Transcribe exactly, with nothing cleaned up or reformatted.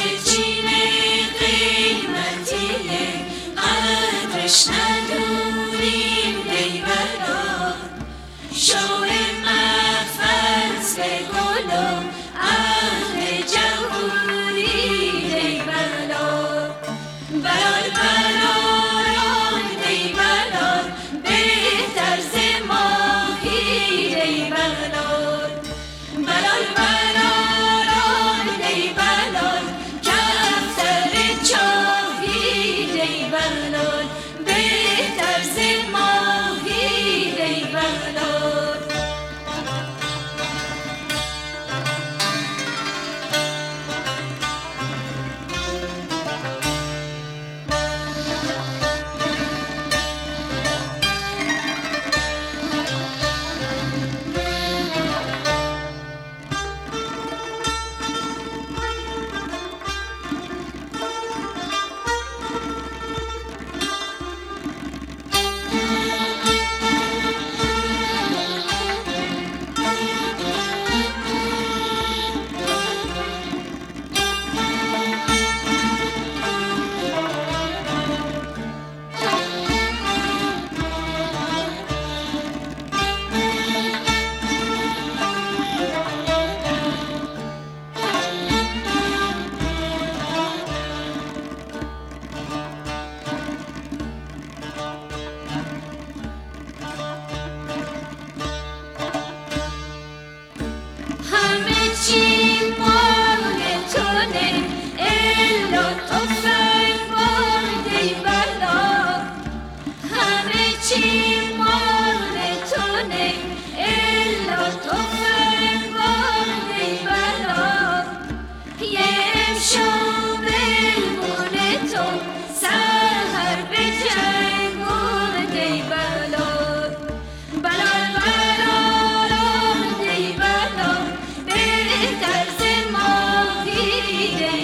چین قیمتیه قدرش ندونیم ای بلا شوق محفظ به گلو اهل جهوری ای بلا بلال بلال ای بلال بهتر ز ماهی ای بلال بلال بلال ای بلال کفتر چاهی ای بلال بهتر ز ماهی ای بلال چی مال تونه الا تفنگ باد ای بلا همه چی مال تونه الا تفنگ باد ای بلا یه امشو بلبون تو سهر به جنگ بود ای بلا بلال بلال ای بلال بهتر ز ماهی ای